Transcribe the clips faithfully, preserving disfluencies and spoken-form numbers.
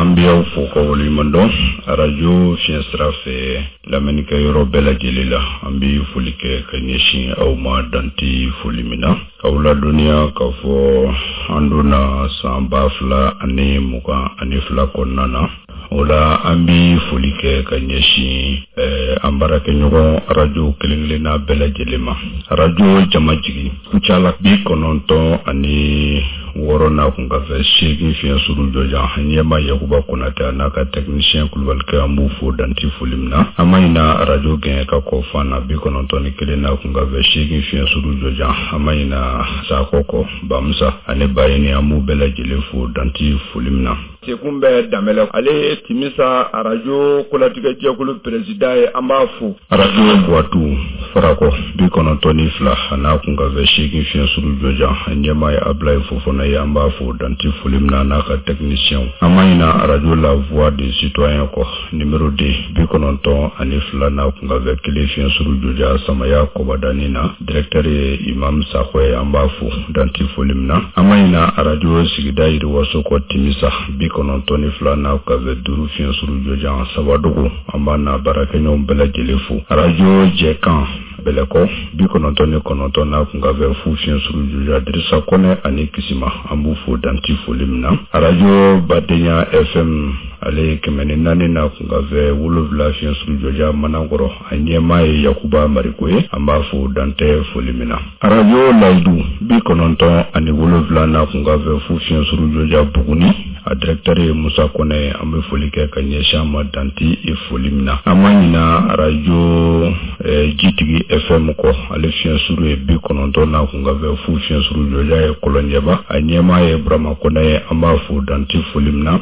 ambiyaw fo ko woli mando radio fiestra fe la menika yoro bela jelila ambi fulike kanyeshi au ma danti fulimina kaula dunia kafo anduna sambafla ane muka anifla konana ola ambi fulike kanyeshi eh, ambara kenyogo radio kelinglina bela jelima radio jamajigi kuchala bi kononto ani worona kungafe shegi fiya suru joja hanyema yakuba kunata naka technicien kulwalke amufo danti fulimna amaina radio gen ka kofana bi konontoni kelena kungafe shegi fiya suru joja amaina sakoko bamsa ane bayini amu bela jelefu danti fulimna sekumbe damele ale timisa radio kulatika jekulu president amafu radio kwatu farako bi konontoni fla na kungafe shegi fiya suru joja hanyema ya ablay fofona yamba fo danti fulimna naka technicien amaina radio la voix des citoyens ko numéro deux bi kononton ani flana kunga vekile fian suru joja samaya ko badanina directeur imam sakwe amba fo danti fulimna amaina radio sigida iri waso ko timisa bi kononton ni flana ka ve duru fian suru joja sabadugo amana barakenyo bela jelefu radio jekan beleko bi kononton ni kononton na kunga ve fu fian suru joja dirisa kone ani kisima ambu fo danti fulimna radio badenya fm ale kemene nani na kunga ve wulovla fian suru joja manangoro anyema yakuba marikoe amba fo dante fulimina radio laidu bi kononton ani wulovla na kunga ve fu fian suru joja buguni a directeur Musa Kone ambe folike kanyesha madanti e fulimna amanyina radio eh, G T F M ko ale fian suru e bi kononton na kunga ve fu fian suru joja e kolonyeba anyema e brama kone amba fu danti fulimna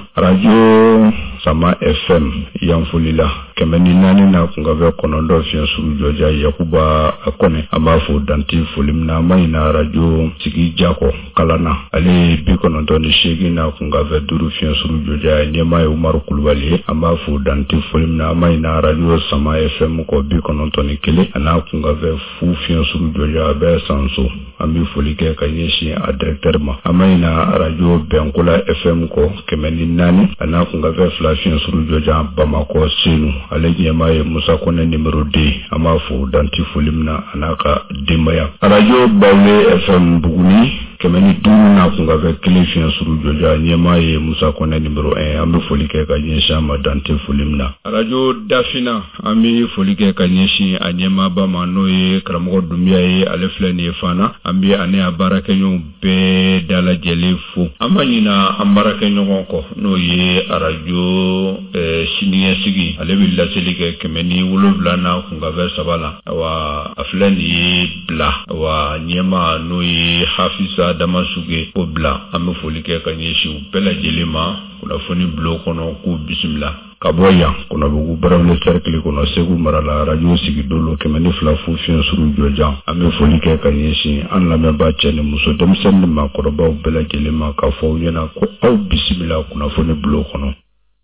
radio sama F M yamfulila kemeni nani na kunga ve konondo fian suru joja yakuba akone amba fu danti fulimna mayina radio sigi jako kalana ale bi kononton shegi na kunga ve duru fian suru joja nyema e Umar Kulwali amba fu danti fulimna mayina radio sama F M ko bi kononton kele ana kunga ve fu fian suru joja be sanso ambi folike kanyeshi a directeur ma amaina radio Benkula F M ko kemeni nani ana kunga ve fian suru joja Bamako sinu alegi yamaye Musa Kone numéro deux amafu danti fulimna anaka dimaya radio Bawle F M buguni kemeni duru na kunga ve fian suru joja yamaye Musa Kone numéro un ambi folike kanyeshi ma danti fulimna radio Dafina ambi folike kanyeshi anyema bama noye kramogo dumia ye alefleni fana ambi ane abarakenyo be dala jelefu amanyina ambarakenyo ko noye radio eh, shiniye sigi alebilla selike kemeni wulovla na kunga ve sabala wa afleni bla wa nyema noye hafisa damasuge ko bla amu folike kanyeshi bela jelema kuna foni blo kono ku bismillah kaboya kuna bugu barawle cercle kuna segu marala radio sigi dolo kemeni fla fu fian suru joja ame folike kanyeshi an la meba chene muso dem sen ma koroba bela jelema ka fo yana ko au bismillah kuna foni blo kono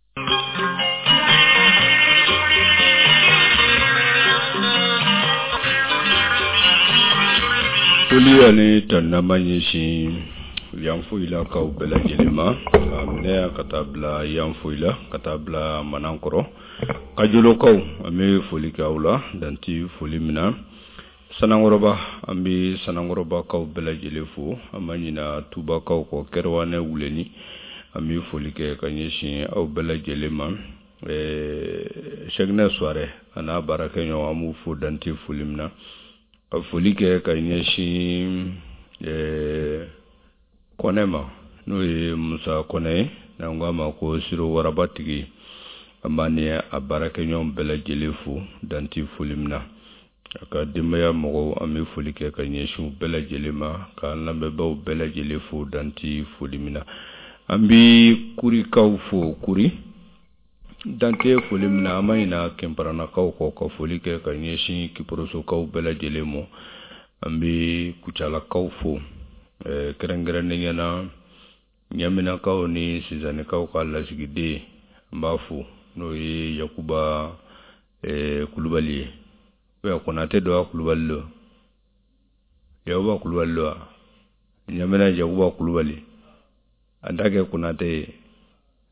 Tuli ane tanamanyeshi Yamfuila ka ubela jelema amne katabla yamfuila katabla manankoro kajulo ko ame folika ula danti folimina sanangoroba ambi sanangoroba ka ubela jelefu amanyina tuba ka ko kerwane wuleni ami folike kanyeshi au bela jelema e shegna soare ana barakenyo amu fu danti folimina folike kanyeshi e konema no e Musa Kone na ngama ko siro warabatigi amani abarake nyom bela jelefu danti fulimna aka dimaya mogo ami fulike kanyeshu bela jelema ka lambe baw bela jelefu danti fulimna ambi kuri kawfo kuri danti fulimna amaina kemparana kaw ko ko fulike kanyeshi kiporoso kaw bela jelemo ambi kuchala kawfo Eh, kerengere ningena nyamina kao ni sizane kao kala sigide mbafu no ye yakuba eh, kulubali we konate do kulubalo yakuba kulubalo nyamina yakuba kulubali andake kunate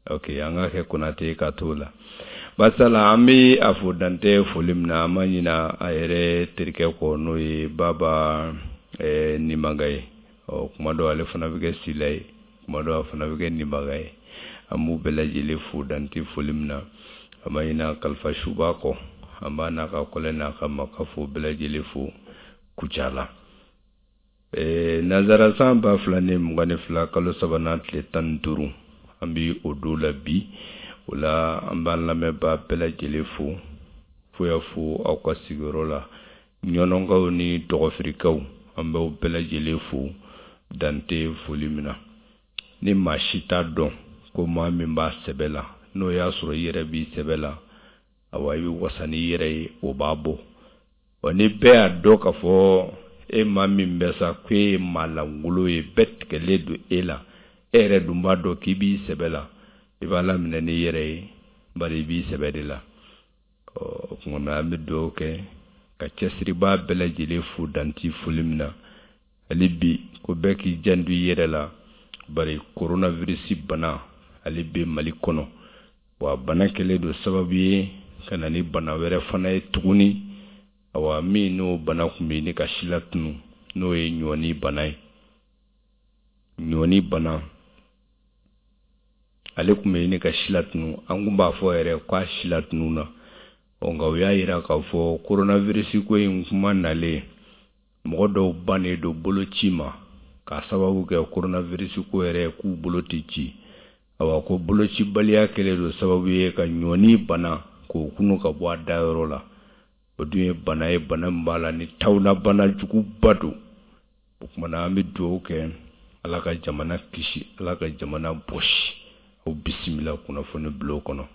okay anga ke kunate katula basala ami afudante fulimna manyina ayere tirke ko noy baba e nimagay o kuma do ale fana bige silay kuma do fana bige nimagay amu belajile fudanti fulimna amayina kalfa shubako amana ka kolena kama kafu belajile fu kuchala e nazara samba flane mugane fla kalo sabanat le tanturu ambi odula bi wala ambala meba belajile fu fu ya fu akwa sigorola nyononga ni togofrikaw amba belajile fu dante fulimna ni mashita don ko ma min ba sebela no ya suro yere bi sebela awayi wasani yere o babo woni be adoka fo e ma min besa kwe malangulo e bet keledu ela ere dumba do kibi sebela ibala minani yere bari bi sebedela o ngona mi do ke ka chesri ba bela jile fu danti fulimna alibi ko beki jandu yere la bari coronavirus bana alibi malikono wa bana kele do sababu kana ni bana were fana e tuguni awa mi no bana kumbi ni ka shilatnu no e nyoni bana nyoni bana ale kumbe ni ka shilatnu angumba fo ere kwa shilatnu na onga uya ira ka fo coronavirus ko yin kuma nale modo bane do bolo chima ka sababu ke coronavirus ko ere ku bolo tichi awa ko bolo chi baliya kele do sababu ye ka nyoni bana ko kunu ka bwa dairo la oduye bana e bana mbala ni tawna bana jugu badu kuma na mi do ke alaka jamana kishi alaka jamana boshi o bismillah kuna fone blo kono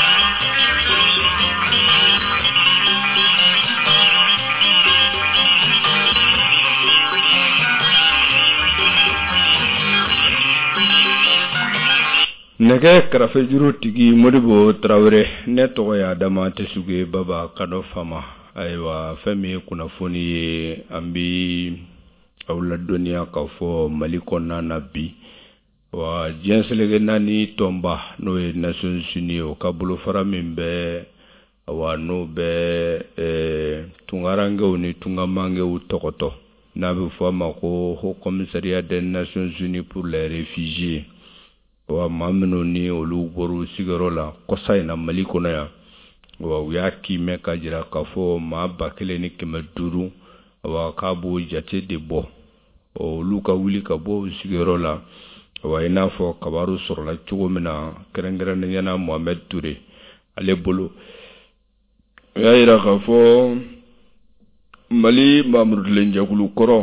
nege karafe juru tigi modibo Traoré ne togo ya dama tesuge baba kado fama aywa femi kuna foni ambi awla dunia ka fo malikona nabi wa jenselege nani tomba no e Nations Unies o kabulo fara mimbe wa no be e tungarange oni tungamange utokoto nabi fo mako ho commissariat des Nations Unies pour les réfugiés wa mamno ni olu boru sigarola kosa ina malikona ya wa uyaki meka jira kafo ma bakele ni kemaduru wa kabu jate debo o luka wili kabo sigarola wa ina fo kabaru sorla chugomina kerengera nyana Mohamed Touré ale bolo ya ira kafo mali mamrud lenjakulu koro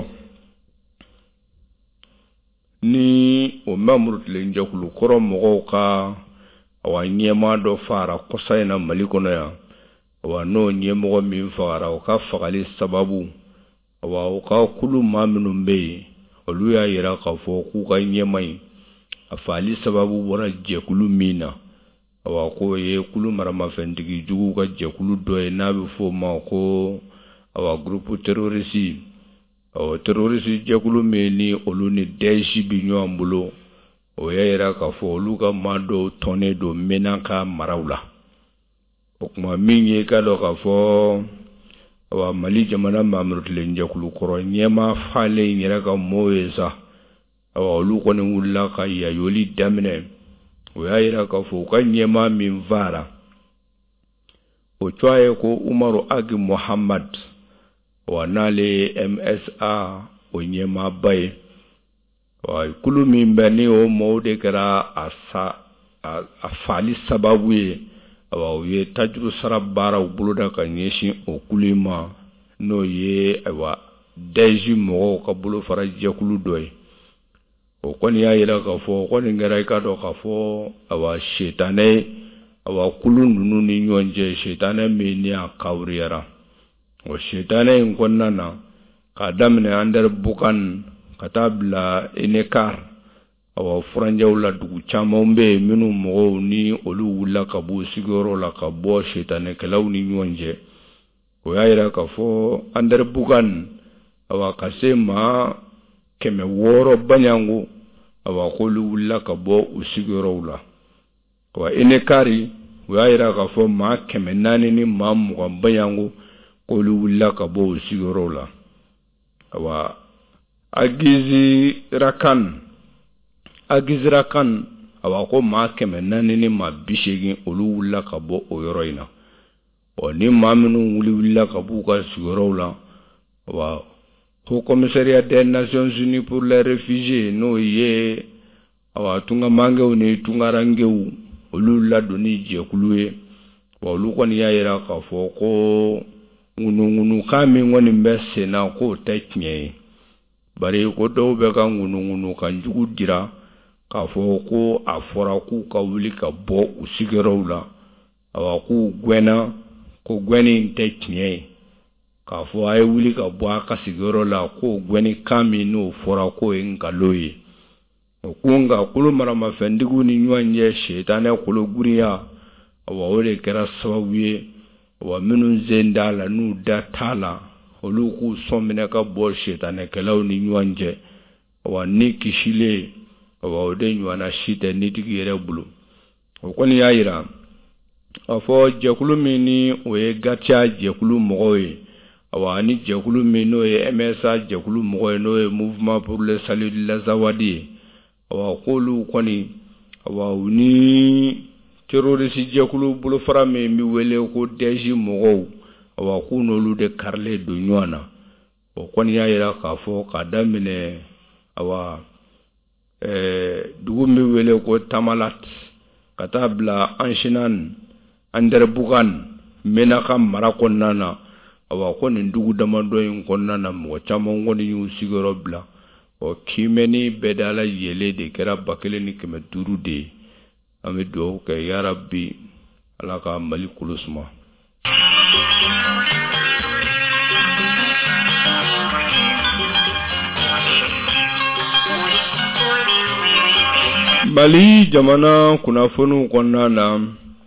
ni o mamrut le njakulu koro mogo ka awa nyema do fara kosa ina malikono ya awa no nyemo mi fara o ka fagali sababu awa o ka kulu maminu mbe olu ya yira ka fo ku ka nyemai afali sababu bora je kulu mina awa ko ye kulu marama fendigi jugu ka je kulu do e nabi fo ma ko awa groupe terroriste o terroriste jekulu meni olu ni deshi binyo ambulo o yaira ka fo olu ka mado tone do menaka marawla o kuma minye ka do ka fo wa mali jamana mamrut le jekulu koro nyema fale nyira ka moyesa awa olu ko ni wulla ka ya yoli damne o yaira ka fo ka nyema min vara o twaye ko Umaru Agi Muhammad wa nale M S A o nyema bay wa kulu mimbe ni o mode kara asa afali sababu ye wa ye tajru sarabara buluda ka nyeshi o kulima no ye wa deji mo ka bulu faraje kulu doy o koni ya ira ka fo koni ngara ka do ka fo wa shetane wa kulu nunu ni nyonje shetane me ni akawriyara o shetane nkonnana kadamne andar bukan katabla enekar awa furanjawla dugu chamombe minu mo ni olu wula kabu sigoro la kabo shetane kalaw ni nyonje o yaira ka fo andar bukan awa kasema keme woro banyangu awa kolu wula kabo usigoro la wa ene kari wa ira ka fo ma keme nani ni ma mu bayango ko lu wula ka bo sigoro la wa agizi rakan agizi rakan awa ko ma keme nani ni ma bishegin olu wula ka bo o yoro ina o ni ma minu wuli wula ka bu ka sigoro la wa au commissariat des Nations Unies pour les réfugiés no ye awa tunga mange ni tunga rangewu olu la doni je kuluye wa olu kwani ya ira ka fo ko ngunu ngunu kami ngoni mbese na ko teknye bari ko do be ka ngunu ngunu kan jugu dira ka fo ko afora ku ka wuli ka bo usigero la awa ku gwena ko gweni teknye ka fo ay wuli ka bo aka sigero la ko gweni kami no fora ko ngaloyi kunga kulu marama fendigu ni nyanye shetane kulu guriya awa ole kera sababuye wa minu zenda la nu datala olu ku somine ka bo shetane kelaw ni nyanje wa ni kishile wa ode nywana shite ni tigire bulu okoni yaira afo jekulu mini we gatia jekulu mogoy awa ni jekulu mino e M S A jekulu mogoy no e mouvement pour le salut de la Zawadi awa kolu kwani awa uni terroriste jekulu bulu farame mi wele ko deji mogo awa kunolu de karle do nywana o kwani ya ira ka fo ka damine awa eh dugu mi wele ko tamalat katabla anshinan ander bugan menaka marako nana awa koni ndugu damando yin konnana mo chama ngoni yu sigoro bla o kimeni bedala yele de kera bakele ni keme duru de ame do ke ya rabbi alaka malikul usma Mali jamana kuna funu konnana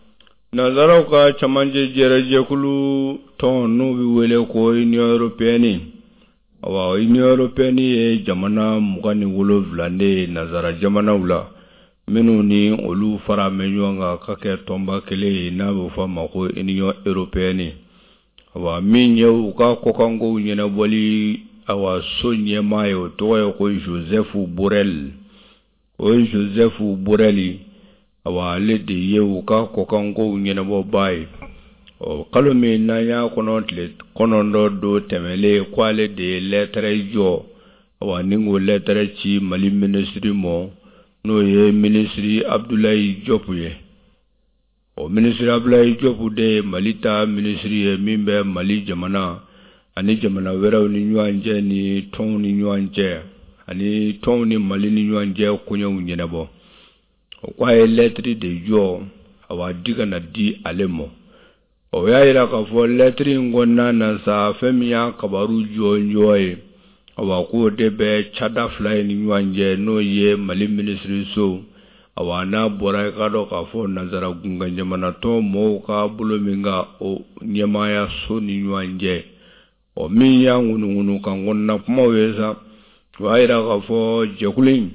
nazaro ka chamanje jereje kulu ton no bi wele ko Union Européenne awa Union Européenne e jamana mugani wolo vlane nazara jamana wula menu ni olu fara menyonga kake tomba kele na bo fama ko Union Européenne awa minye uka kokango nyena boli awa sonye mayo to ko Joseph Borrell o Joseph Borrell awa le de ye uka kokango nyena bo bai o kalome na ya kono tle kono ndo do temele kwale de lettre jo awa ningo lettre chi Mali ministry mo no ye ministry Abdoulaye Diop ye o ministry Abdoulaye Diop de Malita ministry ye mimbe Mali jamana ani jamana wera ni nyanje ni ton ni nyanje ani ton ni Mali ni nyanje kunyo nyenabo o kwa lettre de jo awa diga na di alemo o ya ira ka fo lettre ngonna na sa femia kabaru jo nyoy awa ko de be chada fly ni nyanje no ye Mali ministry so awa na bora ka do ka fo nazara gunga jamana to mo ka bulominga o nyemaya so ni nyanje o mi ya ngunu ngunu ka ngonna kuma weza wa ira ka fo jekulin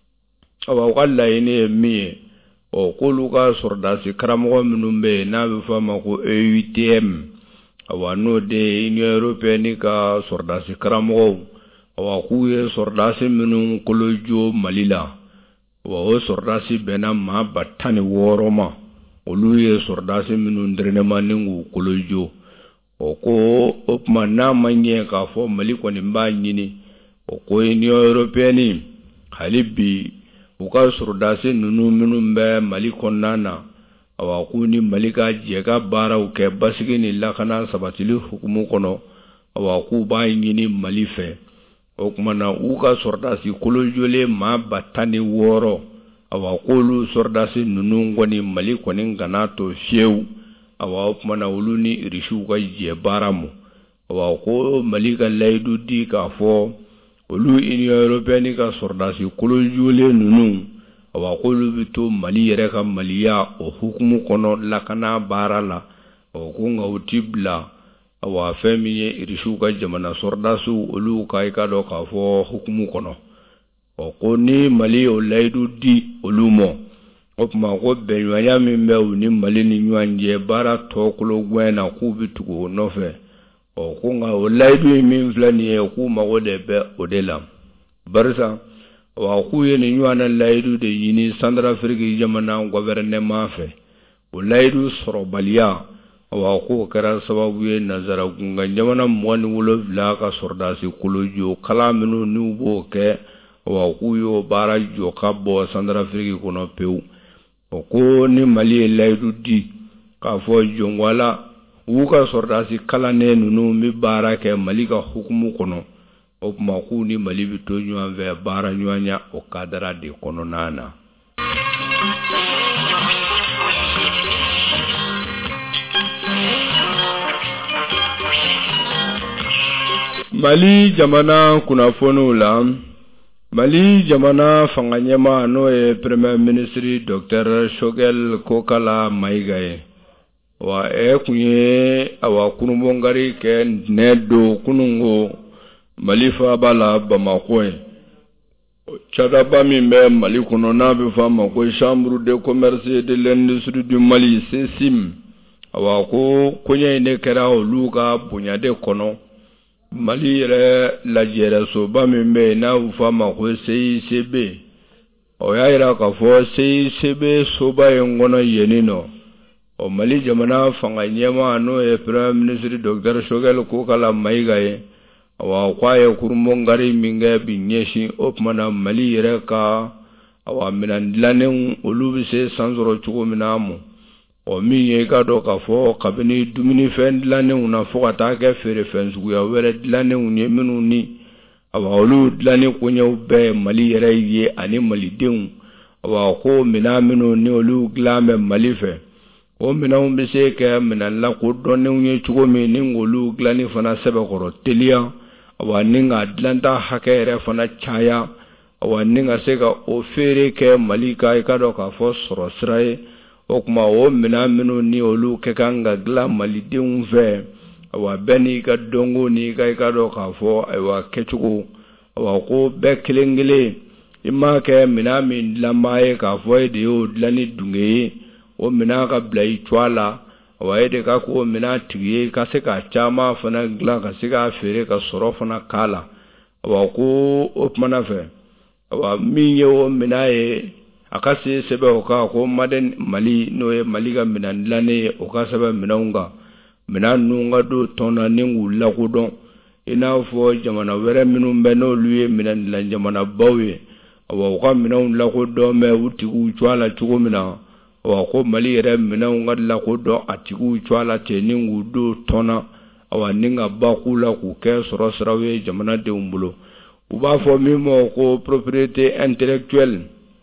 awa walla ine mi o koluka sordasi karamo minumbe na bifama ko E U T M awa no de Union Européenne ka sordasi karamo awa kuye sordasi minum kolojo Malila awa o sordasi bena ma batani woroma oluye sordasi minum drenema ningu kolojo o ko opma na manye ka fo Mali ko nimba nyini o ko Union Européenne halibi uka surdasi nunu minumbe Mali konnana awa kuni Mali ka jega bara uke basigi ni lakana sabatili hukumu kono awa ku ba nyini Mali fe o kuma na uka surdasi kolojole ma batani woro awa kolu surdasi nunu ngoni Mali koni nganato fieu awa kuma na uluni rishu ka je baramu awa ko Mali ka laidu di ka fo olu Union Européenne ka sordasi kolojole nunu awa kolu bito Mali yere ka Maliya o hukumu kono lakana barala o kunga utibla awa femiye irishu ka jamana sordasu olu ka ikado ka fo hukumu kono o koni Mali o laidu di olumo o kuma ko bɛnɲɔgɔnya min bɛ u ni Mali ni ɲɔgɔn cɛ baara tɔ kolo gɛn na k'u bɛ tugu o nɔfɛ o ko nka o layidu min filɛ nin ye k'u mago de bɛ o de la barisa wa k'u ye nin ɲɔgɔn na layidu de ɲini Centrafrique jamana gouvernement fɛ o layidu sɔrɔbaliya wa k'o kɛra sababu ye Nazara gunga jamana mugan ni wolonwula ka sɔrɔdasi kolojo kalan minnu n'u b'o kɛ wa k'u y'o baara jɔ ka bɔ Centrafrique kɔnɔ pewu o ko ni Mali ye layidu di k'a fɔ jɔnwala u ka sɔrɔdasi kalannen ninnu bɛ baara kɛ Mali ka hukumu kɔnɔ o kuma k'u ni Mali bɛ to ɲɔgɔn fɛ baara ɲɔgɔnya o kadara de kɔnɔna na. Mali jamana kunnafoniw la Mali jamana fanga ɲɛmaa n'o ye Premier Ministre Docteur Choguel Kokala Maïga ye wa e kun ye awa kunubɔnkari kɛ ne do kunungo Mali faaba la Bamako ye cadaba min bɛ Mali kɔnɔ n'a bɛ fɔ a ma ko Chambre de commerce et de l'industrie du Mali C E C I M awa ko koɲɛ in de kɛra olu ka bonya de kɔnɔ Mali yɛrɛ lajɛrɛ soba min bɛ n'a bɛ fɔ a ma ko C I C B o y'a yira k'a fɔ C I C B soba in kɔnɔ yenni nɔ o Mali jamana fanga ɲɛmaa n'o ye Premier Ministre Docteur Choguel Kokala Maïga ye awa k'a ye kurumɔnkari min kɛ bi ɲɛsin o tuma na Mali yɛrɛ ka awa minɛn dilannenw olu bɛ se san sɔrɔ cogo min na mɔ o min ye ka dɔn k'a fɔ kabini dumunifɛn dilannenw na fo ka taa kɛ feerefɛn suguya wɛrɛ dilannenw ye minnu ni awa olu dilanni koɲɛw bɛɛ Mali yɛrɛ ye ani malidenw awa ko minɛn minnu ni olu dilan bɛ Mali fɛ o minɛnw bɛ se kɛ minɛn lakodɔnnenw ye cogo min ni olu dilanni fana sɛbɛkɔrɔ teliya awa ni ka dilanta hakɛ yɛrɛ fana caya awa ni ka se ka o feere kɛ Mali ka i ka dɔn k'a fɔ sɔrɔ sira ye o kuma o minɛn minnu ni olu kɛ kan ka dilan malidenw fɛ awa bɛɛ n'i ka dɔnko n'i ka i ka dɔn k'a fɔ ayiwa kɛcogo awa ko bɛɛ kelen kelen i ma kɛ minɛn min dilanbaa ye k'a fɔ e de y'o dilan ni dunge ye o minɛn ka bila i cogoya la awa e de ka k'o minɛn tigi ye ka se ka caman fana dilan ka se k'a feere ka sɔrɔ fana k'a la awa ko o tumana fɛ awa min ye o minɛn ye a ka se sɛbɛn o kan ko Maden Mali n'o ye Mali ka minɛn dilannen ye o ka sɛbɛn minɛnw kan minɛn ninnu ka don tɔn na ni k'u lakodɔn i n'a fɔ jamana wɛrɛ minnu bɛ n'olu ye minɛn dilan jamanabaw ye awa u ka minɛnw lakodɔn mɛ u tigiw cogoya la cogo min na awa ko Mali yɛrɛ minɛnw ka lakodɔn a tigiw cogoya la ten ni k'u don tɔn na awa ni ka ba k'u la k'u kɛ sɔrɔ siraw ye jamanadenw bolo u b'a fɔ min ma ko propriété intellectuelle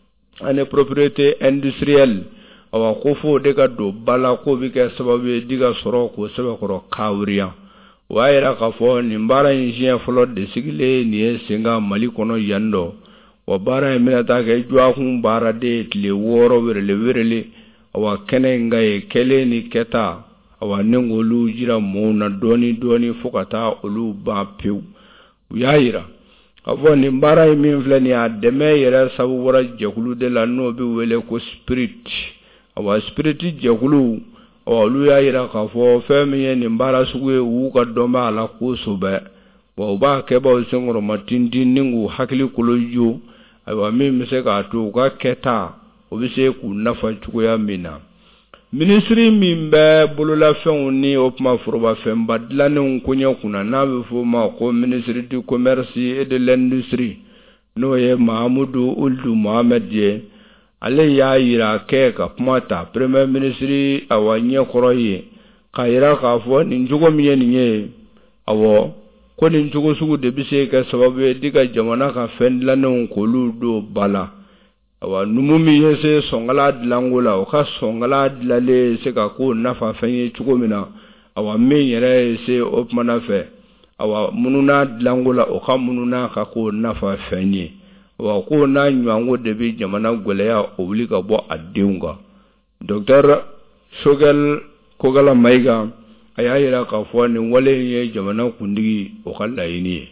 ani propriété industrielle awa ko fo de ka don bala ko bi kɛ sababu ye di ka sɔrɔ ko sɛbɛkɔrɔ kawuriya o y'a yira k'a fɔ nin baara in siɲɛ fɔlɔ de sigilen nin ye senga Mali kɔnɔ yan dɔ wa baara in bɛna taa kɛ jɔakun baara de tile wɔɔrɔ werele werele awa kɛnɛ in ka ye kɛlen ni kɛta awa ni k'olu jira mɔɔw na dɔɔni dɔɔni fo ka taa olu ban pewu u y'a yira a fɔ nin baara in min filɛ nin a dɛmɛ yɛrɛ sabu bɔra jɛkulu de la n'o bɛ wele ko Spirit awa Spirit jɛkulu awa olu y'a yira k'a fɔ fɛn min ye nin baara sugu ye u ka dɔn b'a la kosɛbɛ wa u b'a kɛbaw senkɔrɔma tintin ni k'u hakili kolojo ayiwa min bɛ se k'a to u ka kɛta o bɛ se k'u nafa cogoya min na Ministre min bɛ bololafɛnw ni o kuma forobafɛnba dilannenw koɲɛ kunna n'a bɛ fɔ o ma ko Ministre du Commerce et de l'Industrie n'o ye Mahamudu Uldu Mohamed ye ale y'a yira kɛ ka kuma ta Premier Ministre awa ɲɛkɔrɔ ye k'a yira k'a fɔ nin cogo min ye nin ye awɔ ko nin cogo sugu de bɛ se ka sababu ye di ka jamana ka fɛn dilannenw k'olu don ba la awa numu min ye se sɔngala dilanko la o ka sɔngala dilanlen se ka k'o nafa fɛn ye cogo min na awa min yɛrɛ ye se o tumana fɛ awa mununa dilanko la o ka mununa ka k'o nafa fɛn ye awa k'o n'a ɲɔgɔnko de bɛ jamana gɛlɛya o wuli ka bɔ a denw kan Docteur Choguel Kokala Maïga a y'a yira k'a fɔ nin wale in ye jamana kuntigi o ka laɲini ye.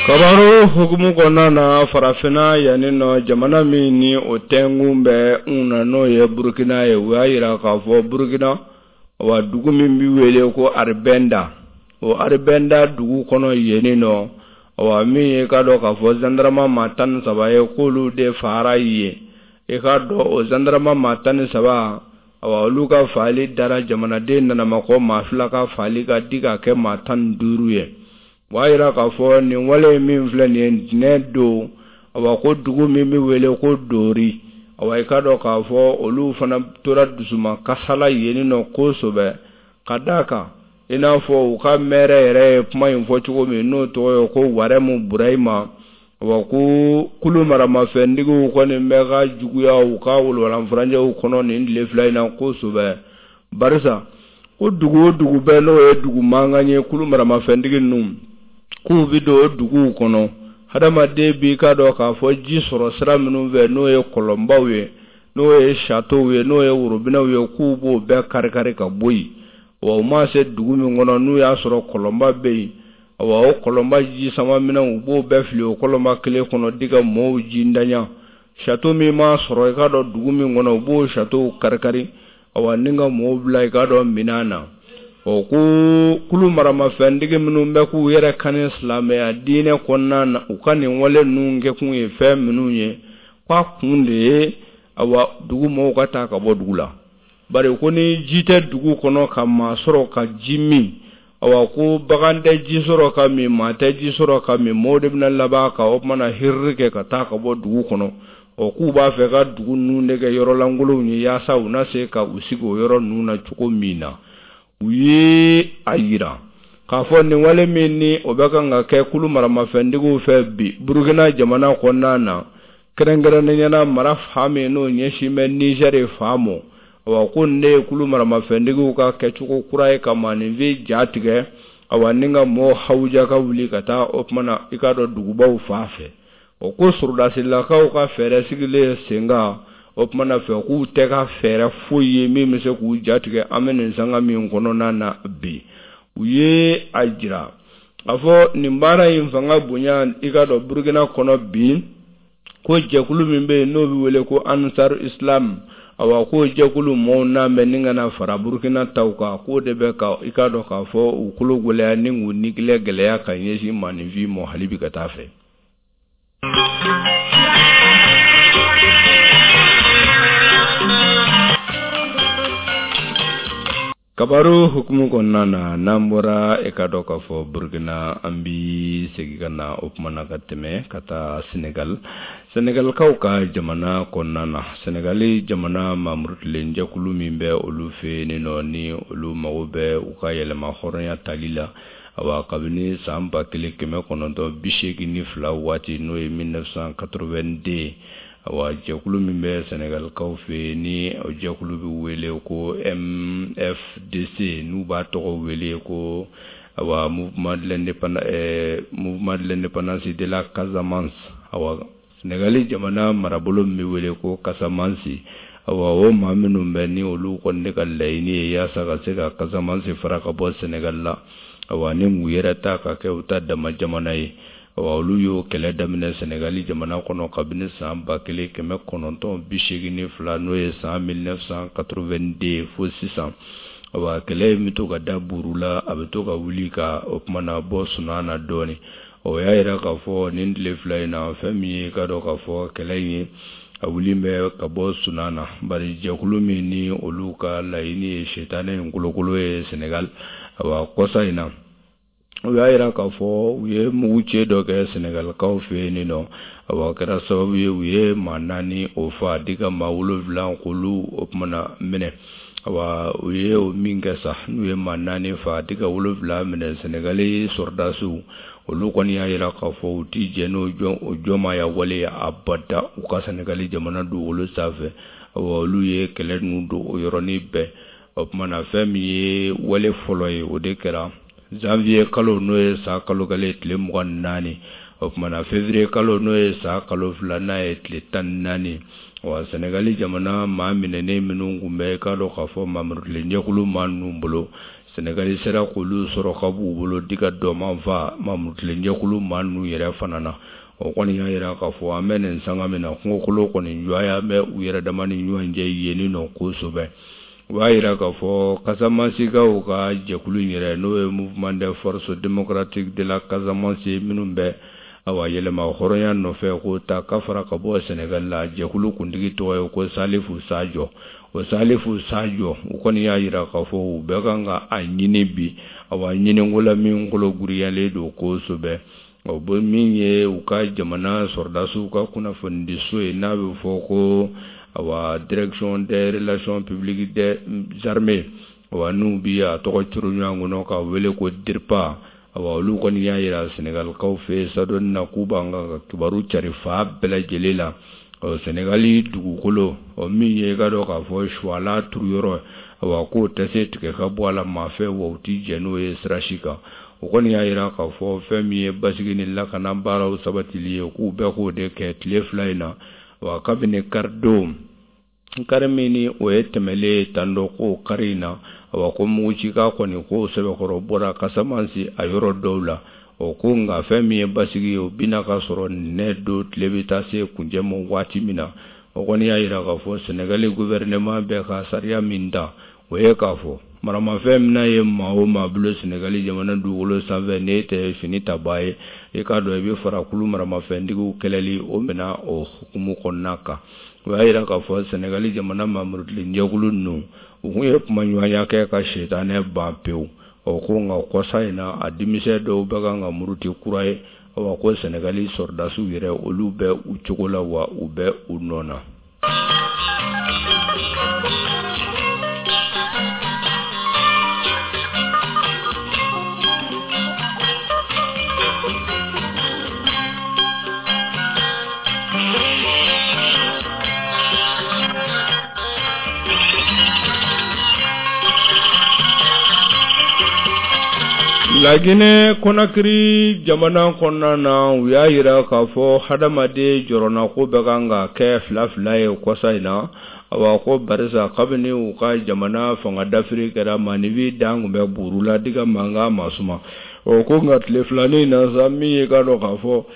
Kabaru hukumu kɔnɔna na farafina yanni nɔ jamana min ni o tɛnkun bɛ una n'o ye Burkina ye u y'a yira k'a fɔ Burkina wa dugu min bi wele ko Aribenda o Aribenda dugu kɔnɔ yenni nɔ wa min ye k'a dɔn k'a fɔ gendarme maa tan ni saba ye k'olu de fagara yen e k'a dɔn o gendarme maa tan ni saba wa olu ka fagali dara jamanaden nanamako maa fila ka fagali ka di ka kɛ maa tan ni duuru ye. Wa yira k'a fɔ nin wale min filɛ nin ne do awa ko dugu min bɛ wele ko Dori awa i ka dɔn k'a fɔ olu fana tora dusuma kasala yenni nɔ kosɛbɛ ka d'a kan i n'a fɔ u ka maire yɛrɛ ye kuma in fɔ cogo min n'o tɔgɔ ye ko Waremu Burahima awa ko kulu maramafɛntigiw kɔni bɛ ka juguya u ka wolowalafuranjɛw kɔnɔ nin tile fila in na kosɛbɛ barisa ko dugu o dugu bɛɛ n'o ye dugu mankan ye kulu maramafɛntigi ninnu k'u bi don duguw kɔnɔ hadamaden bi ka dɔn k'a fɔ ji sɔrɔ sira minnu fɛ n'o ye kɔlɔnbaw ye n'o ye château ye n'o ye worobinɛw ye k'u b'o bɛɛ kari-kari ka bɔ yen wa u ma se dugu min kɔnɔ n'u y'a sɔrɔ kɔlɔnba bɛ yen wa o kɔlɔnba ji sama minɛnw u b'o bɛɛ fili o kɔlɔnba kelen kɔnɔ di ka mɔɔw ji ntanya château min ma sɔrɔ i ka dɔn dugu min kɔnɔ u b'o château kari-kari wa ni ka mɔɔw bila i ka dɔn minan na o ko kulu maramafɛntigi minnu bɛ k'u yɛrɛ kani silamɛya diinɛ kɔnɔna na u ka nin wale ninnu kɛ kun ye fɛn minnu ye k'a kun de ye awa dugu mɔɔw ka taa ka bɔ dugu la bari ko ni ji tɛ dugu kɔnɔ ka maa sɔrɔ ka ji min awa ko bagan tɛ ji sɔrɔ ka min maa tɛ ji sɔrɔ ka min mɔɔw de bɛna laban ka o kumana hiriri kɛ ka taa ka bɔ dugu kɔnɔ o k'u b'a fɛ ka dugu ninnu de kɛ yɔrɔ langolow ye yaasa u na se ka u sigi o yɔrɔ ninnu na cogo min na u ye a yira k'a fɔ nin wale min ni o bɛ kan ka kɛ kulu maramafɛntigiw fɛ bi Burkina jamana kɔnɔna na kɛrɛnkɛrɛnnenya mara fa min n'o ɲɛsin bɛ Niger fa mɔ awa ko nin de ye kulu maramafɛntigiw ka kɛcogo kura ye kama nin bɛ ja tigɛ awa ni ka mɔɔ hawuja ka wuli ka taa o kumana i ka dɔn dugubaw fa fɛ o ko sorodasilakaw ka fɛɛrɛ sigilen sen kan o kumana fɛ k'u tɛ ka fɛɛrɛ foyi ye min bɛ se k'u jatigɛ an bɛ nin sanga min kɔnɔna na bi u ye a jira a fɔ nin baara in fanga bonya i ka dɔn Burkina kɔnɔ bi ko jɛkulu min bɛ yen n'o bɛ wele ko Ansar Islam awa ko jɛkulu mɔɔw n'a bɛ ni ka na fara Burkina taw kan k'o de bɛ ka i ka dɔn k'a fɔ u kolo gɛlɛya ni k'u nigilɛ gɛlɛya ka ɲɛsin maninfin mɔ hali bi ka taa fɛ. Kabaru hukumu kɔnɔna na n'an bɔra e ka dɔn k'a fɔ Burkina an bi segin ka na o kumana ka tɛmɛ ka taa Senegal Senegalkaw ka jamana kɔnɔna na Senegali jamana mamurutilen jɛkulu min bɛ olu fɛ yen nɔ ni olu mago bɛ u ka yɛlɛma hɔrɔnya tali la awa kabini san ba kelen kɛmɛ kɔnɔntɔn bi seegin ni fila waati n'o ye mille neuf cent quatre-vingt-deux awa jɛkulu min bɛ Senegalkaw fɛ ni o jɛkulu bɛ wele ko M F D C n'u b'a tɔgɔ wele ko awa mouvement de l'indépendance eh, mouvement de l'indépendance de la Casamance awa Senegali jamana marabolo min bɛ wele ko Casamance awa o maa minnu bɛ ni olu kɔni de ka laɲini ye yaasa ka se ka Casamance fara ka bɔ Senegal la awa ni mu yɛrɛ ta ka kɛ u ta dama jamana ye awa olu y'o kɛlɛ daminɛ Senegali jamana kɔnɔ kabini san ba kelen kɛmɛ kɔnɔntɔn bi seegin ni fila n'o ye san mille neuf cent quatre-vingt-deux fo sisan awa kɛlɛ in bɛ to ka da buru la a bɛ to ka wuli ka o kumana bɔ sunan na dɔɔni o y'a yira k'a fɔ nin tile fila in na fɛn min ye ka dɔn k'a fɔ kɛlɛ in ye a wuli bɛ ka bɔ sunan na bari jɛkulu min ni olu ka laɲini ye sitani kolokolo ye Senegal awa kɔsa in na u y'a yira k'a fɔ u ye mugu cɛ dɔ kɛ Senegalkaw fɛ yen nɔ awa kɛra sababu ye u ye maa naani o fa di ka maa wolonwula k'olu o kumana minɛ awa u ye o min kɛ sa n'u ye maa naani fa di ka wolonwula minɛ Senegali sɔrdasiw olu kɔni y'a yira k'a fɔ u ti jɛ n'o jɔn o jɔnmaya wale abada u ka Senegali jamana dugukolo sanfɛ awa olu ye kɛlɛ ninnu don o yɔrɔnin bɛɛ o kumana fɛn min ye wale fɔlɔ ye o de kɛra janvier kalo n'o ye sa kalo kelen tile mugan ni naani o kumana février kalo n'o ye sa kalo fila n'a ye tile tan ni naani wa Senegali jamana maa minɛnen minnu kun bɛ k'a dɔn k'a fɔ mamurutilen jɛkulu maa ninnu bolo Senegali sera k'olu sɔrɔ ka b'u bolo diga dɔ man fa mamutilenjɛkulu maa ninnu yɛrɛ fana na o kɔni y'a yira k'a fɔ an bɛ nin sanga min na kungokolo kɔni jɔya bɛ u yɛrɛ dama ni ɲɔgɔn cɛ yen nɔ kosɛbɛ u b'a yira k'a fɔ Casamançaikaw ka jɛkulu in yɛrɛ n'o ye Mouvement des Forces Démocratiques de la Casamance minnu bɛ awa yɛlɛma hɔrɔnya nɔfɛ ko ta ka fara ka bɔ Senegal la jɛkulu kuntigi tɔgɔ ye ko Salifu Sadio o Salifu Sadio u kɔni y'a yira k'a fɔ u bɛ kan ka a ɲini bi awa ɲiniko la min kolo guriyalen don kosɛbɛ o bɛ min ye u ka jamana sɔrɔdasiw ka kunnafonidiso ye n'a bɛ fɔ ko awa Direction des Relations Publiques des Armées awa n'u bi a tɔgɔ curu ɲɔgɔn kɔnɔ ka wele ko DIRPA awa olu kɔni y'a yira Senegalikaw fɛ sadɔni na k'u b'an ka kibaru cari fa bɛɛ lajɛlen la o Senegali dugukolo o min ye ka dɔn k'a fɔ Suwala turuyɔrɔ awa k'o tɛ se tigɛ ka bɔ a la maa fɛ wa u ti jɛ n'o ye sira si kan o kɔni y'a yira k'a fɔ fɛn min ye basigi ni lakana baaraw sabatili ye k'u bɛɛ k'o de kɛ tile fila in na wa kabini karidon kari min ni o ye tɛmɛlen tan dɔ k'o kari in na awa ko mugujika kɔni k'o sɛbɛkɔrɔ bɔra Casamance a yɔrɔ dɔw la o ko nka fɛn min ye basigi ye o bina ka sɔrɔ nɛ don tile bɛ taa se kunjɛmɔ waati min na o kɔni y'a yira k'a fɔ Senegali gouvernement bɛ ka sariya min ta o ye k'a fɔ maramafɛn mina ye maa o maa bolo Senegali jamana dugukolo sanfɛ ne tɛ fini taba ye i k'a dɔn i bɛ fara kulu maramafɛntigiw kɛlɛli o mina o hukumu kɔnɔna kan o y'a yira k'a fɔ Senegali jamana mamurutilenjɛkulu ninnu u kun ye kuma ɲɔgɔnya kɛ ka setanɛ ban pewu o ko nka kɔsa in na a denmisɛn dɔw bɛ kan ka muruti kura ye awa ko Senegali sɔrɔdasiw yɛrɛ olu bɛ u cogo la wa u bɛ u nɔ na. Lagine Conakry jamana kɔnɔna na u y'a yira k'a fɔ hadamaden jɔrɔna ko bɛ kan ka kɛ fila fila ye kɔsa in na awa ko barisa kabini u ka jamana fanga dafiri kɛra manifi dan kun bɛ buru la diga mankan masuma o ko nka tile filanin na sa min ye ka dɔn k'a fɔ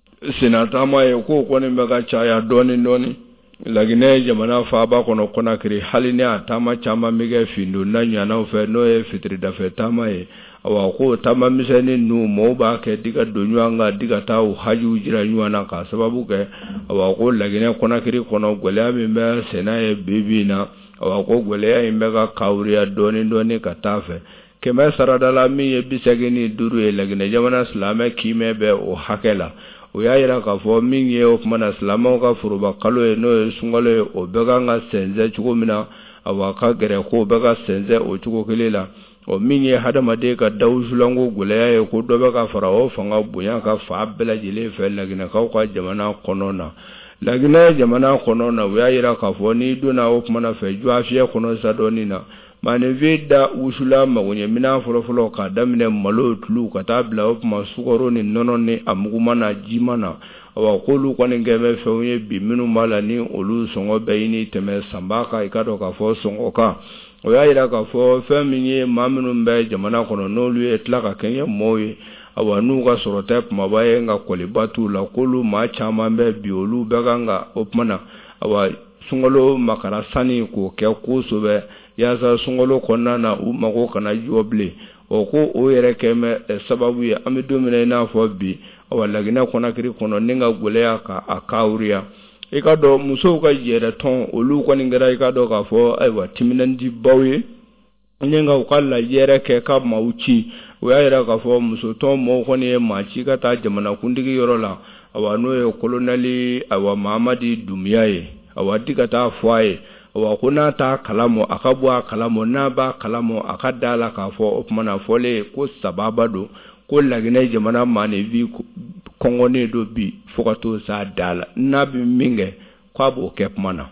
senatama ye ko kɔni bɛ ka caya dɔɔni dɔɔni Lagine jamana faaba kɔnɔ Conakry hali ni a taama caman bɛ kɛ findonna ɲanaw fɛ n'o ye fitiridafɛ taama ye awa ko taama misɛnnin ninnu mɔgɔw b'a kɛ diga don ɲɔgɔn kan diga taa u hajiw jira ɲɔgɔn na k'a sababu kɛ awa ko Lagine Conakry kɔnɔ gɛlɛya min bɛ senna ye bi bi in na awa ko gɛlɛya in bɛ ka kawuriya dɔɔni dɔɔni ka taa fɛ kɛmɛ saradala min ye bi segin ni duuru ye Lagine jamana silamɛ kimɛ bɛ o hakɛ la o y'a yira k'a fɔ min ye o kuma na silamɛw ka foroba kalo ye n'o ye sunkalo ye o bɛ kan ka sɛnsɛn cogo min na awa ka gɛrɛ ko bɛ ka sɛnsɛn o cogo kelen la o min ye hadamaden ka dawusulanko gɛlɛya ye ko dɔ bɛ ka fara o fanga bonya ka fa bɛɛ lajɛlen fɛ Laginɛkaw ka jamana kɔnɔ na Laginɛ jamana kɔnɔ na o y'a yira k'a fɔ ni donna o kuma na fɛ jɔ fiyɛ kɔnɔ sa dɔɔni na manifin da wusula magoɲɛmina fɔlɔfɔlɔ ka daminɛ malo tulu ka taa bila o kuma sukaro ni nɔnɔ ni a muguma na jima na awa k'olu kɔni kɛ bɛ fɛnw ye bi minnu b'a la ni olu sɔngɔ bɛ ɲini tɛmɛ sanba kan i ka dɔn k'a fɔ sɔngɔ kan o y'a yira k'a fɔ fɛn min ye maa minnu bɛ jamana kɔnɔ n'olu ye tila ka kɛɲɛ mɔɔw ye awa n'u ka sɔrɔ tɛ kumaba ye nka kɔliba t'u la k'olu maa caman bɛ bi olu bɛ kan ka o kuma na awa sunkalo makara sani k'o kɛ kosɛbɛ yaasa sunkalo kɔnɔna na u mago kana jɔ bilen o ko o yɛrɛ kɛmɛ sababu ye an bɛ don min na i n'a fɔ bi awa Laginɛ Conakry kɔnɔ ni ka gɛlɛya ka a kawuriya i ka dɔn musow ka yɛrɛ tɔn olu kɔni kɛra i ka dɔn k'a fɔ ayiwa timinandibaw ye ni ka u ka lajɛrɛ kɛ ka maaw ci o y'a yira k'a fɔ musotɔn mɔgɔw kɔni ye maa ci ka taa jamanakuntigi yɔrɔ la awa n'o ye kolonɛli awa Mahamadi Dumiya ye awa di ka taa fɔ a ye awa ko n'a t'a kalama a ka bɔ a kalama n'a b'a kalama a ka da la k'a fɔ o kuma na fɔlen ko sababa don ko Laginɛ jamana maanifi kɔngɔnen don bi fo ka t'o s'a da la n'a bɛ min kɛ k'a b'o kɛ kuma na.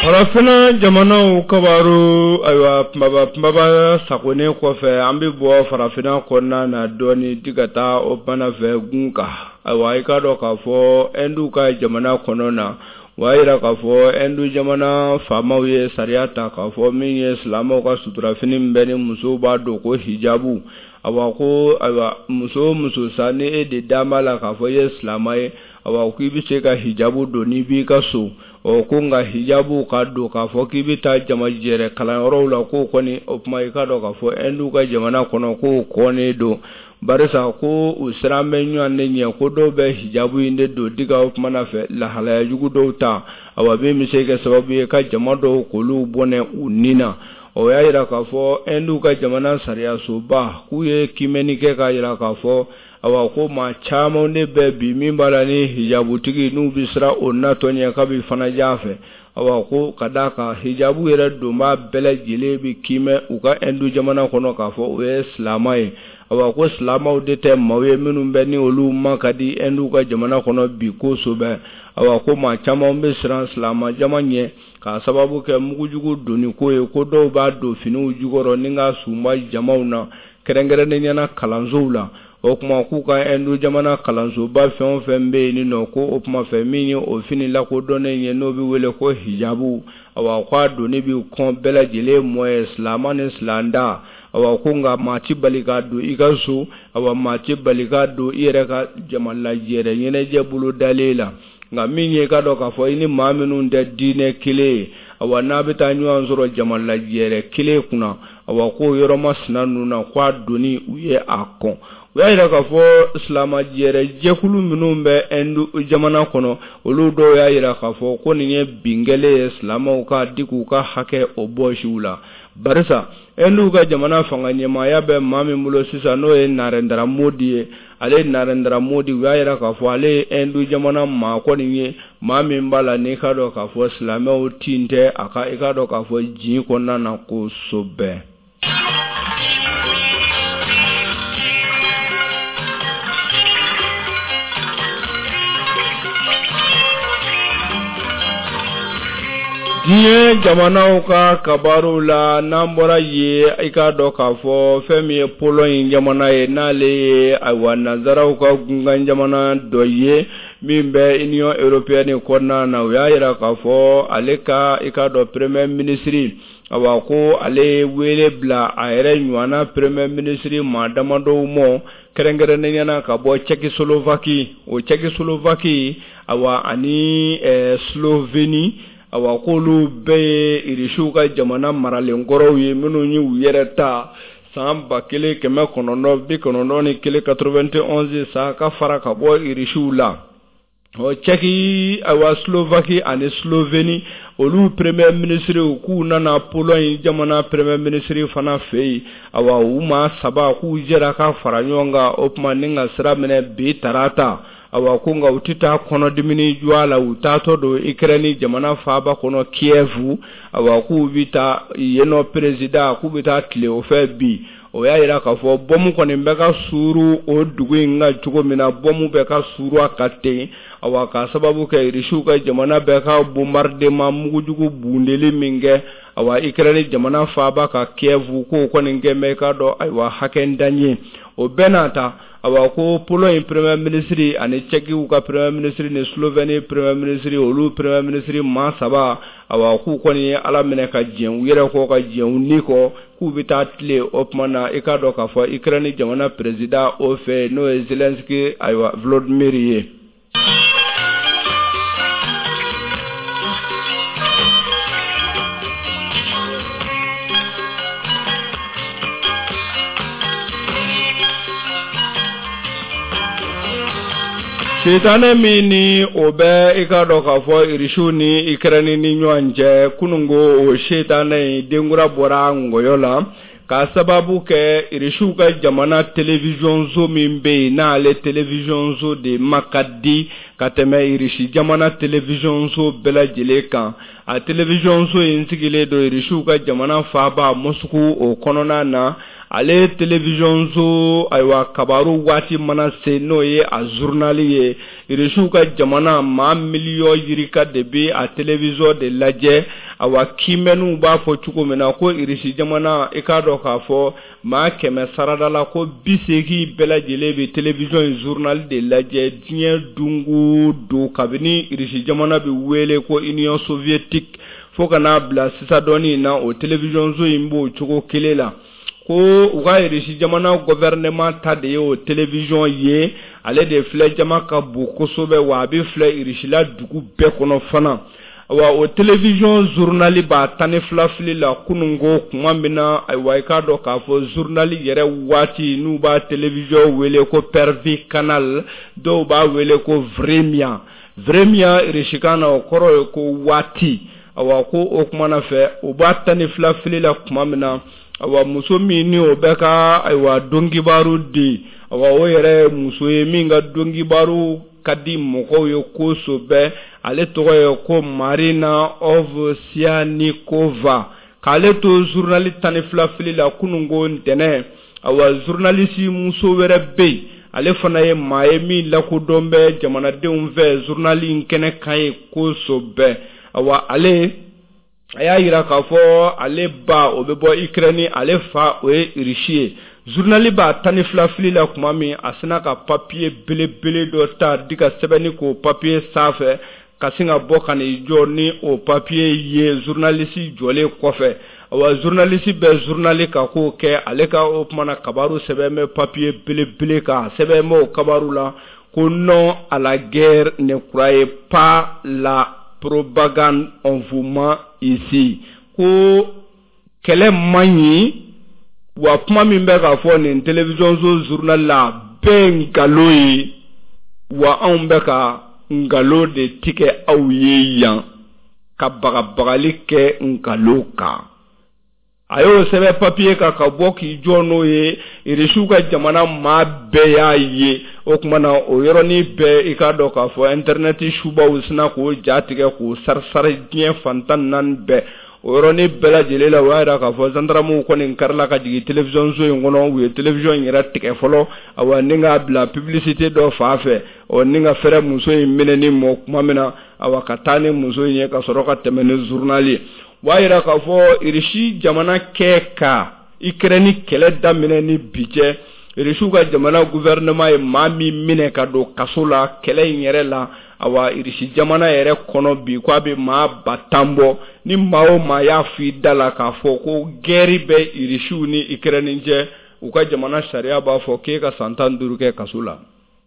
Farafina jamana kabaru aywa pamba pamba sakone kɔfɛ an bɛ bɔ farafina kɔnɔna na dɔɔni digata o bana fɛ gunka aywa i ka dɔn k'a fɔ endu ka jamana kɔnɔ na wa yira k'a fɔ endu jamana faamaw ye sariya ta k'a fɔ min ye silamɛw ka suturafini bɛ ni muso b'a don ko hijabu awa ko aywa muso muso sa ni e de dama la k'a fɔ ye silamɛ ye awa k'i bɛ se ka hijabu don ni b'i ka so o ko nka hijabu ka don k'a fɔ k'i bɛ taa jama jɛrɛ kalanyɔrɔw la ko kɔni o kuma i ka dɔn k'a fɔ endu ka jamana kɔnɔ ko kɔni don barisa ko u siran bɛ ɲɔgɔn ne ɲɛ ko dɔw bɛ hijabu in de don diga o kuma na fɛ lahalaya jugu dɔw ta awa bɛ mi se kɛ sababu ye ka jama dɔw k'olu bɔnɛ u ni na o y'a yira k'a fɔ endu ka jamana sariya soba k'u ye kimɛnni kɛ k'a yira k'a fɔ awa ko maa caman de bɛ bi min b'a la ni hijabutigi n'u bɛ siran o natɔ ɲɛ k'a bɛ fana jaa fɛ awa ko ka d'a kan hijabu yɛrɛ donbaa bɛɛ lajɛlen bɛ kimɛ u ka endu jamana kɔnɔ k'a fɔ o ye silamɛ ye awa ko silamɛw de tɛ maaw ye minnu bɛ ni olu man ka di endu ka jamana kɔnɔ bi ko sobɛ awa ko maa caman bɛ siran silamɛ jama ɲɛ k'a sababu kɛ mugujugu donni ko ye ko dɔw b'a don finiw jukɔrɔ ni ka sunba jamaw na kɛrɛnkɛrɛnnen ɲɛna kalansow la o kuma k'u ka endu jamana kalansoba fɛn o fɛn bɛ yen nɔ ko o kuma fɛ min ye o fini lakodɔnnen ye n'o bɛ wele ko hijabu awa k'a donni bɛ kɔn bɛɛ lajɛlen mɔ ye silamɛ ni silamɛda awa ko nka maa ti bali k'a don i ka so awa maa ti bali k'a don i yɛrɛ ka jama lajɛrɛ ɲɛnajɛ bolo dalen la nka min ye ka dɔn k'a fɔ i ni maa minnu tɛ diinɛ kelen ye awa n'a bɛ taa ɲɔgɔn sɔrɔ jama lajɛrɛ kelen kunna awa ko yɔrɔ masina ninnu na k'a donni u ye a kɔn u y'a yira k'a fɔ silamɛjɛrɛ jɛkulu minnu bɛ endu jamana kɔnɔ olu dɔw y'a yira k'a fɔ ko nin ye bingɛlen ye silamɛw ka di k'u ka hakɛ o bɔsiw la barisa endu ka jamana fanga ɲɛmaaya bɛ maa min bolo sisan n'o ye Narendra Modi ye ale Narendra Modi u y'a yira k'a fɔ ale ye endu jamana maa kɔni ye maa min b'a la n'i ka dɔn k'a fɔ silamɛw tin tɛ a ka i ka dɔn k'a fɔ jin kɔnɔna na kosɛbɛ. Diɲɛ jamanaw ka kabaru la n'an bɔra ye i ka dɔn k'a fɔ fɛn min ye Pologne jamana ye n'ale ye ayiwa nanzaraw ka gungan jamana dɔ ye min bɛ Union Européenne kɔnɔna na u y'a yira k'a fɔ ale ka i ka dɔn Premier ministre awa ko ale wele bila a yɛrɛ ɲɔgɔnna Premier ministre maa damadɔw mɔ kɛrɛnkɛrɛnnen ɲɛna ka bɔ Tchécoslovaquie o Tchécoslovaquie awa ani eh, Slovénie awa k'olu bɛɛ ye irisiw ka jamana maralenkɔrɔw ye minnu ye u yɛrɛ ta san ba kelen kɛmɛ kɔnɔntɔn bi kɔnɔntɔn ni kelen quatre-vingt-onze sa ka fara ka bɔ irisiw la o Tchèque awa Slovaquie ani Slovénie olu premier ministre k'u nana Pologne jamana premier ministre fana fɛ yen awa u ma saba k'u jɛra ka fara ɲɔgɔn kan o tuma ni ka sira minɛ bi tarata awa ko nka u tɛ taa kɔnɔdimini jɔ a la u taatɔ don Ukraine jamana faaba kɔnɔ Kiev awa k'u bɛ taa yenɔ président k'u bɛ taa tile o fɛ bi o y'a yira k'a fɔ bɔmu kɔni bɛ ka suuru o dugu in ka cogo min na bɔmu bɛ ka suuru a ka ten awa ka sababu kɛ irisiw ka jamana bɛ ka bombardement mugujugu bundeli min kɛ awa Ukraine jamana faaba ka Kiev k'o kɔni kɛ bɛ ka dɔn ayiwa hakɛ dan ye o bɛɛ n'a ta awa ko Pologne premier ministre ani Tchèque ka premier ministre ni Slovénie premier ministre olu premier ministre maa saba awa k'u kɔni ye ala minɛ ka jɛn u yɛrɛ kɔ ka jɛn u ni kɔ k'u bɛ taa tile o tuma na i ka dɔn k'a fɔ Ukraine jamana président o fɛ n'o ye Zelensky ayiwa Volodymyr ye. Sitane min ni o bɛ i ka dɔn k'a fɔ irisiw ni Ukraine ni ɲɔgɔn cɛ kunungo o sitane denkura bɔra ngɔyɔ la ka sababu kɛ irisiw ka jamana télévision zo min bɛ yen n'ale télévision zo de ma ka di ka tɛmɛ irisi jamana télévision zo bɛɛ lajɛlen kan a télévision zo in sigilen don irisiw ka jamana faaba Moscou o kɔnɔna na ale télévision zo ayiwa kabaru waati mana se n'o ye a journal ye irisiw ka jamana maa miliyɔn yirika de bɛ a télévision de lajɛ awa kimenu b'a fɔ cogo min na ko irisi jamana i k'a dɔn k'a fɔ maa kɛmɛ sarada la ko bi seegin bɛɛ lajɛlen bɛ télévision in journal de lajɛ diɲɛ dungu don kabini irisi jamana bɛ wele ko Union soviétique fo ka n'a bila sisan dɔɔni na o télévision zo in b'o cogo kelen la ko u ka irisi jamana gouvernement ta de ye o télévision ye ale de filɛ jama ka bon kosɛbɛ wa a bɛ filɛ irisila dugu bɛɛ kɔnɔ fana wa o télévision journal b'a tan ni fila fili la kunungo kuma min na ayiwa i k'a dɔn k'a fɔ journal yɛrɛ waati n'u b'a télévision wele ko Pervi canal dɔw b'a wele ko Vremia Vremia irisikan na o kɔrɔ ye ko waati awa ko o kuma na fɛ o b'a tan ni fila fili la kuma min na awa muso min ni o bɛ ka ayiwa dɔnkibaru di awa o yɛrɛ muso ye min ka dɔnkibaru ka di mɔgɔw ye kosɛbɛ ale tɔgɔ ye ko Marina Ovsianikova k'ale to journal tan ni fila fili la kunungo ntɛnɛ awa journaliste muso wɛrɛ bɛ yen ale fana ye maa ye min lakodɔn bɛ jamanadenw fɛ journal in kɛnɛ kan ye kosɛbɛ awa ale a y'a yira k'a fɔ ale ba o bɛ bɔ Ukraine ale fa o ye Irisi ye journal b'a tan ni fila fili la kuma min a sina ka papier belebele dɔ ta di ka sɛbɛnni k'o papier sanfɛ ka sin ka bɔ ka n'i jɔ ni o papier ye journaliste jɔlen kɔfɛ awa journaliste bɛ journal ka k'o kɛ ale ka o kuma na kabaru sɛbɛn bɛ papier belebele kan sɛbɛn bɛ o kabaru la ko non à la guerre, ne croyez pas la propagande, on vous ment ici ko kɛlɛ man ɲi wa kuma min bɛ ka fɔ nin télévision zo journal la bɛɛ ngalon ye wa anw bɛ ka ngalon de tigɛ aw ye yan ka bagabagali kɛ ngalon kan a y'o sɛbɛn papier kan ka bɔ k'i jɔ n'o ye irisiw ka jamana maa bɛɛ y'a ye o kuma na o yɔrɔnin bɛɛ i k'a dɔn k'a fɔ internet subaw sina k'o ja tigɛ k'o sarisari diɲɛ fantan naani bɛɛ o yɔrɔnin bɛɛ lajɛlen la o y'a jira k'a fɔ gendarmew kɔni karila ka jigin télévision zo in kɔnɔ u ye télévision in yɛrɛ tigɛ fɔlɔ awa ni k'a bila publicité dɔ fan fɛ ɔ ni ka fɛrɛ muso in minɛni mɔ kuma min na awa ka taa ni muso in ye ka sɔrɔ ka tɛmɛ ni journal ye o y'a jira k'a fɔ irisi jamana kɛ ka Ukraine kɛlɛ daminɛ ni bi cɛ irisiw ka jamana gouvernement ye maa min minɛ ka don kaso la kɛlɛ in yɛrɛ la awa irisi jamana yɛrɛ kɔnɔ bi ko a bɛ maa ba tan bɔ ni maa o maa y'a fɔ i da la k'a fɔ ko guerre bɛ irisiw ni Ukraine cɛ u ka jamana sariya b'a fɔ k'e ka san tan duuru kɛ kaso la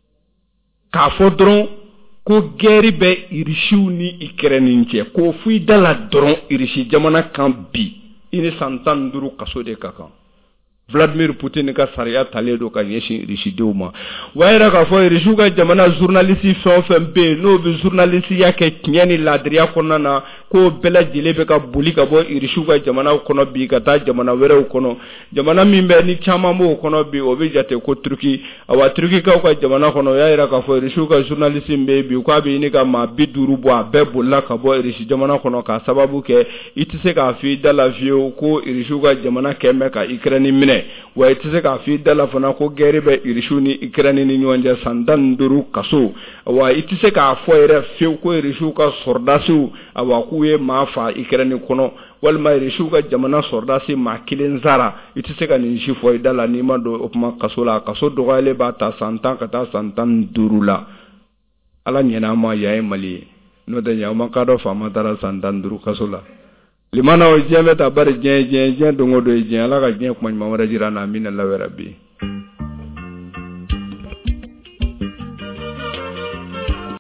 k'a fɔ dɔrɔn ko guerre bɛ irisiw ni Ukraine cɛ k'o fɔ i da la dɔrɔn irisi jamana kan bi i ni san tan duuru kaso de ka kan Vladimir Putin ka sariya talen do ka ɲɛsin irisidenw ma wa yɛrɛ k'a fɔ irisiw ka jamana journaliste fɛn o fɛn bɛ yen n'o bɛ journalistiya kɛ tiɲɛ ni laadiriya kɔnɔna na k'o bɛɛ lajɛlen bɛ ka boli ka bɔ irisiw ka jamana kɔnɔ bi ka taa jamana wɛrɛw kɔnɔ jamana min bɛ ni caman b'o kɔnɔ bi o bɛ jate ko Turki awa Turkikaw ka jamana kɔnɔ o y'a yira k'a fɔ irisiw ka journaliste bɛ yen bi k'a bɛ ɲini ka maa bi duuru bɔ a bɛɛ bolila ka bɔ irisi jamana kɔnɔ k'a sababu kɛ i tɛ se k'a fɔ i da la fiyewu ko irisiw ka jamana kɛ mɛ ka Ukraine minɛ wa i tɛ se k'a fɔ i da la fana ko guerre bɛ irisiw ni Ukraine ni ɲɔgɔn cɛ san tan ni duuru kaso wa i tɛ se k'a fɔ yɛrɛ fiyewu ko irisiw ka sɔrdasiw awa k'u ye maa fa Ukraine kɔnɔ walima irisiw ka jamana sɔrdasi maa kelen zara i tɛ se ka nin si fɔ i da la n'i ma don o kuma kaso la kaso dɔgɔyalen b'a ta san tan ka taa san tan ni duuru la ala ɲɛna ma yan ye Mali ye n'o tɛ yan ma k'a dɔn faama taara san tan ni duuru kaso la limana o diɲɛ bɛ taa bari diɲɛ diɲɛ diɲɛ don o don ye diɲɛ ala ka diɲɛ kuma ɲuman wɛrɛ jira an na amina la wɛrɛ bi